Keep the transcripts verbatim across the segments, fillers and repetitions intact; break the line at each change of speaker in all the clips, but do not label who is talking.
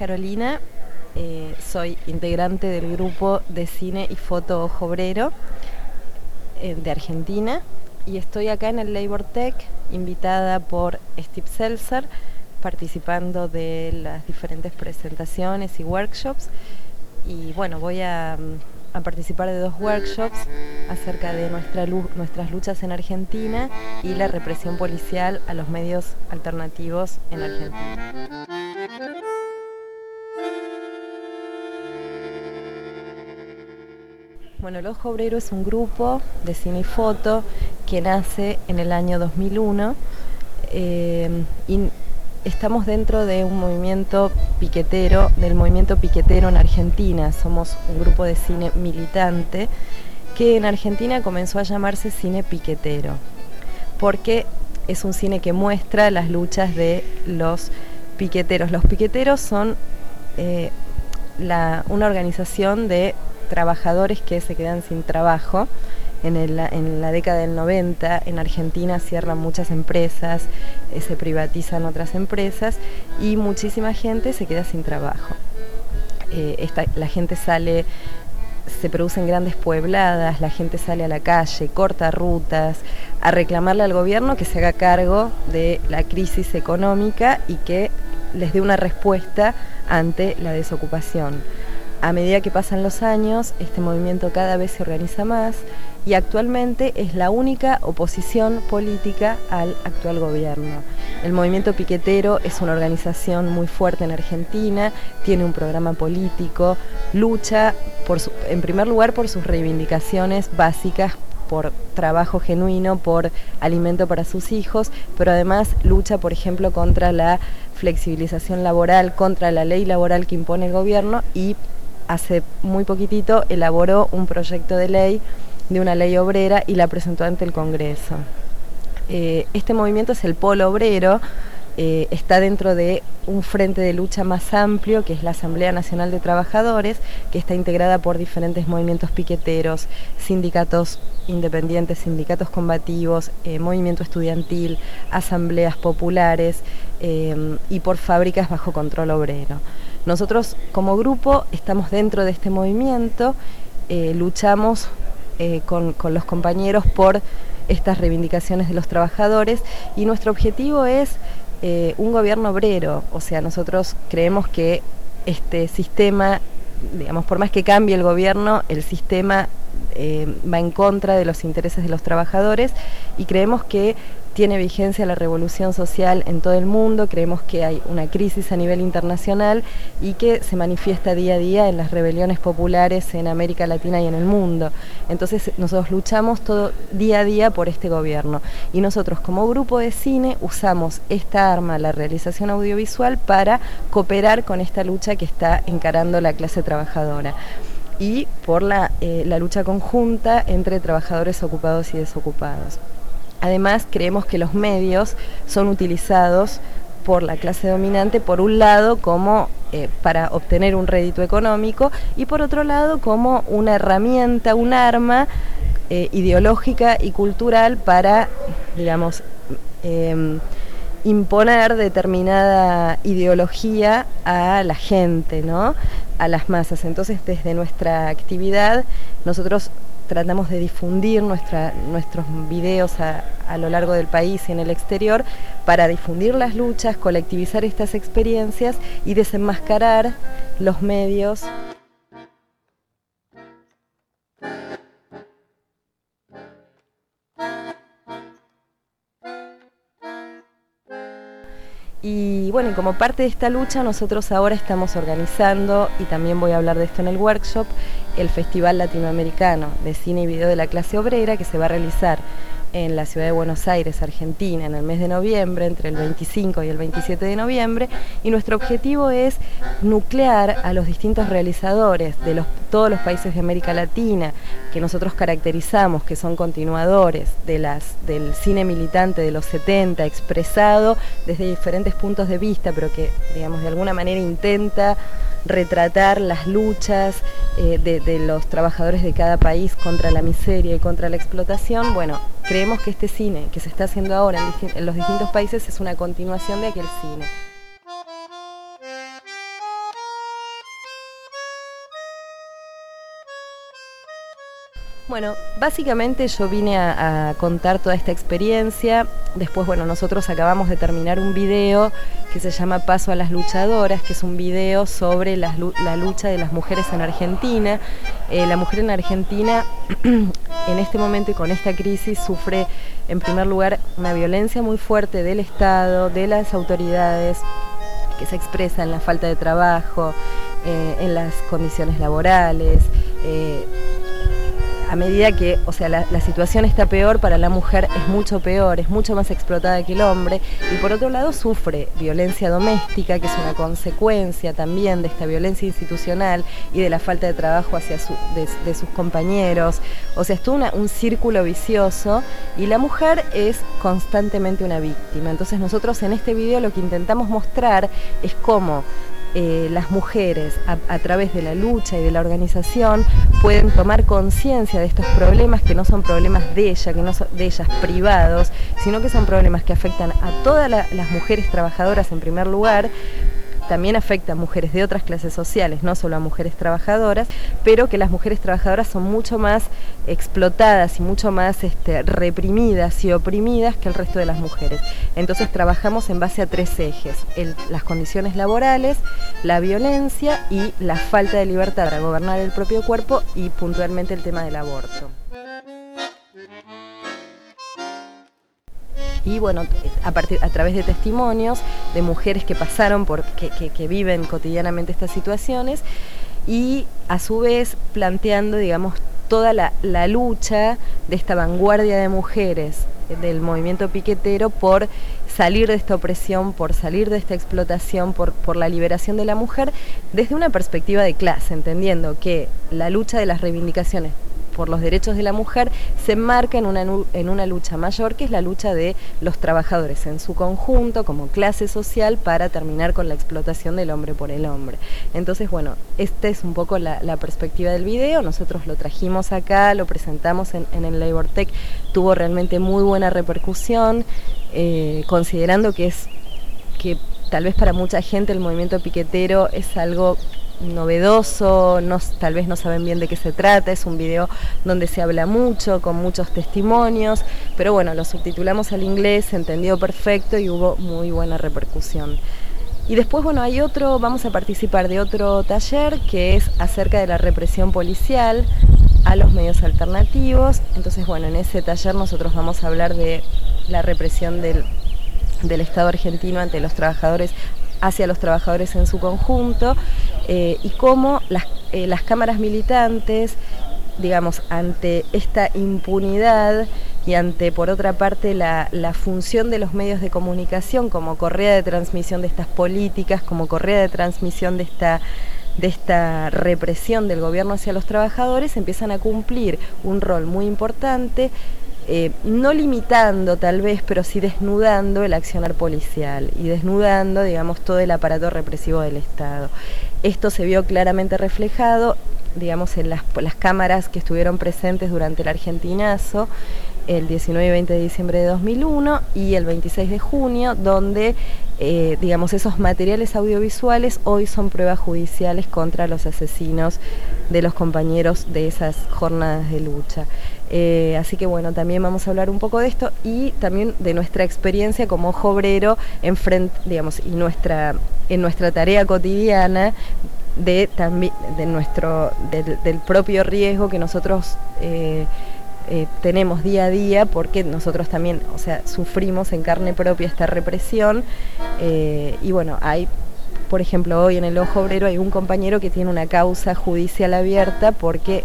Carolina, eh, soy integrante del grupo de cine y foto Ojo Obrero eh, de Argentina y estoy acá en el Labor Tech, invitada por Steve Seltzer, participando de las diferentes presentaciones y workshops. Y bueno, voy a, a participar de dos workshops acerca de nuestra, nuestras luchas en Argentina y la represión policial a los medios alternativos en Argentina. Bueno, el Ojo Obrero es un grupo de cine y foto que nace en el año dos mil uno eh, y estamos dentro de un movimiento piquetero, del movimiento piquetero en Argentina. Somos un grupo de cine militante que en Argentina comenzó a llamarse cine piquetero, porque es un cine que muestra las luchas de los piqueteros. Los piqueteros son eh, la, una organización de trabajadores que se quedan sin trabajo. En, el, en la década del noventa en Argentina cierran muchas empresas, eh, se privatizan otras empresas y muchísima gente se queda sin trabajo. Eh, esta, la gente sale, se producen grandes puebladas, la gente sale a la calle, corta rutas, a reclamarle al gobierno que se haga cargo de la crisis económica y que les dé una respuesta ante la desocupación. A medida que pasan los años, este movimiento cada vez se organiza más y actualmente es la única oposición política al actual gobierno. El movimiento piquetero es una organización muy fuerte en Argentina, tiene un programa político, lucha por su, en primer lugar por sus reivindicaciones básicas, por trabajo genuino, por alimento para sus hijos, pero además lucha, por ejemplo, contra la flexibilización laboral, contra la ley laboral que impone el gobierno y hace muy poquitito elaboró un proyecto de ley, de una ley obrera y la presentó ante el Congreso. Eh, este movimiento es el Polo Obrero, eh, está dentro de un frente de lucha más amplio que es la Asamblea Nacional de Trabajadores, que está integrada por diferentes movimientos piqueteros, sindicatos independientes, sindicatos combativos, eh, movimiento estudiantil, asambleas populares eh, y por fábricas bajo control obrero. Nosotros como grupo estamos dentro de este movimiento, eh, luchamos eh, con, con los compañeros por estas reivindicaciones de los trabajadores y nuestro objetivo es eh, un gobierno obrero. O sea, nosotros creemos que este sistema, digamos, por más que cambie el gobierno, el sistema eh, va en contra de los intereses de los trabajadores y creemos que tiene vigencia la revolución social en todo el mundo, creemos que hay una crisis a nivel internacional y que se manifiesta día a día en las rebeliones populares en América Latina y en el mundo. Entonces nosotros luchamos todo día a día por este gobierno y nosotros como grupo de cine usamos esta arma, la realización audiovisual, para cooperar con esta lucha que está encarando la clase trabajadora y por la, eh, la lucha conjunta entre trabajadores ocupados y desocupados. Además, creemos que los medios son utilizados por la clase dominante, por un lado, como eh, para obtener un rédito económico y por otro lado, como una herramienta, un arma eh, ideológica y cultural para, digamos, eh, imponer determinada ideología a la gente, ¿no? A las masas. Entonces, desde nuestra actividad, nosotros tratamos de difundir nuestra, nuestros videos a, a lo largo del país y en el exterior para difundir las luchas, colectivizar estas experiencias y desenmascarar los medios. Y bueno, y como parte de esta lucha nosotros ahora estamos organizando, y también voy a hablar de esto en el workshop, el Festival Latinoamericano de Cine y Video de la Clase Obrera, que se va a realizar en la ciudad de Buenos Aires, Argentina, en el mes de noviembre, entre el veinticinco y el veintisiete de noviembre, y nuestro objetivo es nuclear a los distintos realizadores de los, todos los países de América Latina, que nosotros caracterizamos, que son continuadores de las, del cine militante de los setenta, expresado desde diferentes puntos de vista, pero que, digamos, de alguna manera intenta retratar las luchas eh, de, de los trabajadores de cada país contra la miseria y contra la explotación. Bueno, creemos que este cine que se está haciendo ahora en, en los distintos países es una continuación de aquel cine. Bueno, básicamente yo vine a, a contar toda esta experiencia. Después, bueno, nosotros acabamos de terminar un video que se llama Paso a las luchadoras, que es un video sobre la, la lucha de las mujeres en Argentina. Eh, la mujer en Argentina, en este momento y con esta crisis, sufre en primer lugar una violencia muy fuerte del Estado, de las autoridades, que se expresa en la falta de trabajo, eh, en las condiciones laborales. Eh, A medida que, o sea, la, la situación está peor, para la mujer es mucho peor, es mucho más explotada que el hombre, y por otro lado sufre violencia doméstica, que es una consecuencia también de esta violencia institucional y de la falta de trabajo hacia su, de, de sus compañeros. O sea, es todo una, un círculo vicioso, y la mujer es constantemente una víctima. Entonces nosotros en este video lo que intentamos mostrar es cómo Eh, las mujeres a, a través de la lucha y de la organización pueden tomar conciencia de estos problemas, que no son problemas de ella, que no son de ellas privados, sino que son problemas que afectan a todas la, las mujeres trabajadoras en primer lugar. También afecta a mujeres de otras clases sociales, no solo a mujeres trabajadoras, pero que las mujeres trabajadoras son mucho más explotadas y mucho más este, reprimidas y oprimidas que el resto de las mujeres. Entonces trabajamos en base a tres ejes: el, las condiciones laborales, la violencia y la falta de libertad para gobernar el propio cuerpo, y puntualmente el tema del aborto. Y bueno, a, partir, a través de testimonios de mujeres que pasaron por, que, que, que viven cotidianamente estas situaciones, y a su vez planteando, digamos, toda la, la lucha de esta vanguardia de mujeres del movimiento piquetero por salir de esta opresión, por salir de esta explotación, por, por la liberación de la mujer desde una perspectiva de clase, entendiendo que la lucha de las reivindicaciones por los derechos de la mujer se enmarca en una, en una lucha mayor, que es la lucha de los trabajadores en su conjunto como clase social para terminar con la explotación del hombre por el hombre. Entonces, bueno, esta es un poco la, la perspectiva del video. Nosotros lo trajimos acá, lo presentamos en, en el Labor Tech, tuvo realmente muy buena repercusión, eh, considerando que es que tal vez para mucha gente el movimiento piquetero es algo novedoso, no, tal vez no saben bien de qué se trata. Es un video donde se habla mucho, con muchos testimonios, pero bueno, lo subtitulamos al inglés, se entendió perfecto y hubo muy buena repercusión. Y después, bueno, hay otro, vamos a participar de otro taller que es acerca de la represión policial a los medios alternativos. Entonces, bueno, en ese taller nosotros vamos a hablar de la represión del, del Estado argentino ante los trabajadores, hacia los trabajadores en su conjunto, eh, y cómo las, eh, las cámaras militantes, digamos, ante esta impunidad y ante, por otra parte, la, la función de los medios de comunicación como correa de transmisión de estas políticas, como correa de transmisión de esta, de esta represión del gobierno hacia los trabajadores, empiezan a cumplir un rol muy importante, Eh, no limitando tal vez, pero sí desnudando el accionar policial y desnudando, digamos, todo el aparato represivo del Estado. Esto se vio claramente reflejado, digamos, en las, las cámaras que estuvieron presentes durante el Argentinazo, el diecinueve y veinte de diciembre de dos mil uno y el veintiséis de junio, donde, eh, digamos, esos materiales audiovisuales hoy son pruebas judiciales contra los asesinos de los compañeros de esas jornadas de lucha. Eh, así que bueno, también vamos a hablar un poco de esto y también de nuestra experiencia como ojo obrero en frente, digamos, y nuestra, en nuestra tarea cotidiana de, también, de nuestro, del, del propio riesgo que nosotros eh, eh, tenemos día a día, porque nosotros también, o sea, sufrimos en carne propia esta represión, eh, y bueno, hay, por ejemplo, hoy en el Ojo Obrero hay un compañero que tiene una causa judicial abierta porque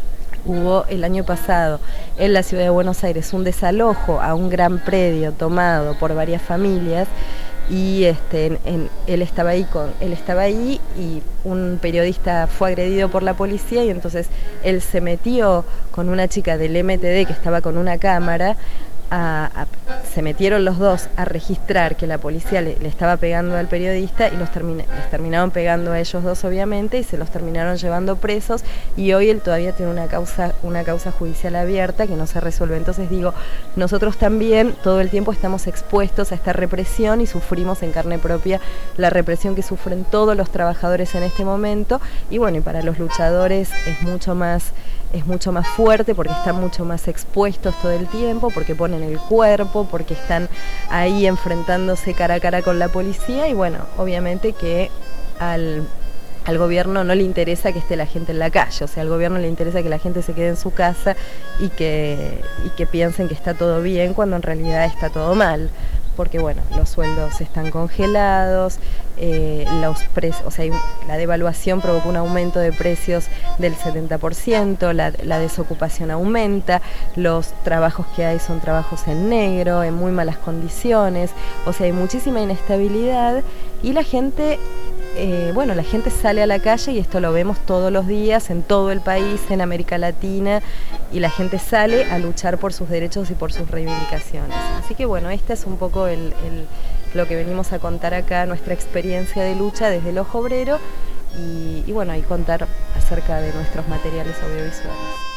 hubo el año pasado en la ciudad de Buenos Aires un desalojo a un gran predio tomado por varias familias, y este, en, en, él estaba ahí con, él estaba ahí y un periodista fue agredido por la policía, y entonces él se metió con una chica del M T D que estaba con una cámara. A, a, se metieron los dos a registrar que la policía le, le estaba pegando al periodista, y los termina, les terminaron pegando a ellos dos, obviamente, y se los terminaron llevando presos, y hoy él todavía tiene una causa, una causa judicial abierta que no se resuelve. Entonces digo, nosotros también todo el tiempo estamos expuestos a esta represión y sufrimos en carne propia la represión que sufren todos los trabajadores en este momento, y bueno, y para los luchadores es mucho más es mucho más fuerte porque están mucho más expuestos todo el tiempo, porque ponen el cuerpo, porque están ahí enfrentándose cara a cara con la policía y bueno, obviamente que al, al gobierno no le interesa que esté la gente en la calle, o sea, al gobierno le interesa que la gente se quede en su casa y que, y que piensen que está todo bien cuando en realidad está todo mal. Porque bueno, los sueldos están congelados, eh, los precios, o sea, la devaluación provocó un aumento de precios del setenta por ciento, la, la desocupación aumenta, los trabajos que hay son trabajos en negro, en muy malas condiciones, o sea, hay muchísima inestabilidad y la gente... Eh, bueno, la gente sale a la calle y esto lo vemos todos los días en todo el país, en América Latina, y la gente sale a luchar por sus derechos y por sus reivindicaciones. Así que bueno, este es un poco el, el, lo que venimos a contar acá, nuestra experiencia de lucha desde el Ojo Obrero y, y bueno, y contar acerca de nuestros materiales audiovisuales.